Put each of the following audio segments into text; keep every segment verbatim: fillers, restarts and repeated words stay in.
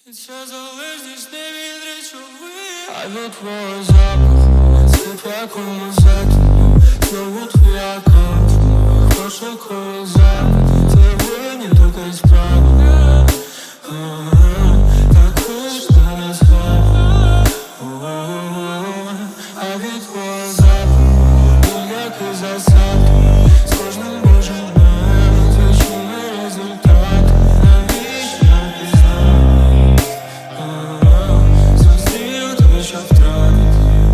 Ця залежність не від речовин, а від твого запаху, світ в якому затину, знову твоя контра, прошло коло запит, це винні тільки справи, так хоч не розхай, а від твого запаху, ніякий засад, з кожним божим днем, звичайний результат, навіщо я пізнав, зустрів тебе, щоб втратити.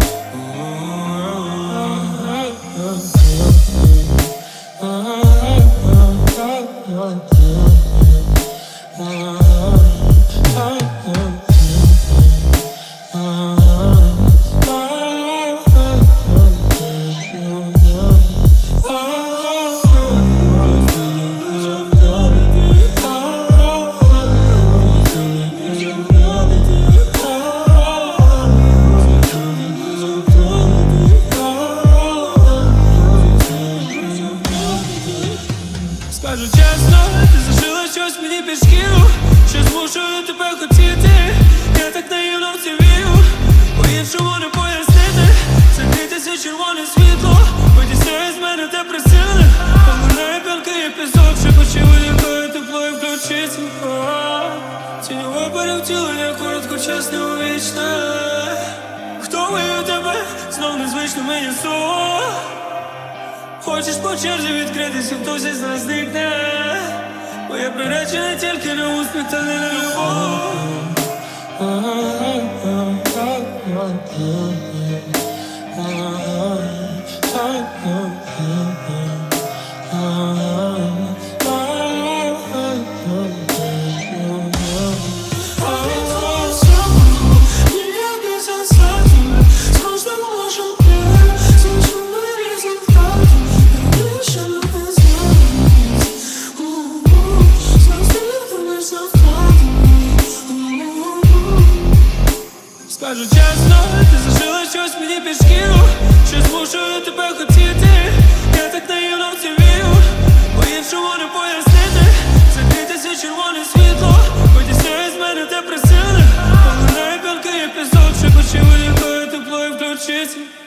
Скажу чесно, ти зашила щось мені під шкіру, що змушує тебе хотіти. Я так наївно в це вірю, по-іншому не пояснити. Закритися червоне світло, потісняє з мене те присили. Поминає п'янки і пісок, що почули, якою тепло і включиться. Тіньове перевтілення, короткочасне увічне. Хто вивів тебе, знов незвично мені сон. Хочеш по черзі відкритися, хтось із нас зникне. Моє приречене тільки на успіх, та не на любов. Скажу чесно, ти зашила щось мені під шкіру, що змушує тебе хотіти. Я так наївно в це вірю, по-іншому не пояснити. Закритися червоне світло, потісняє з мене те присили. Поминає п'янки і пісок, що почули, якою тепло і включиться.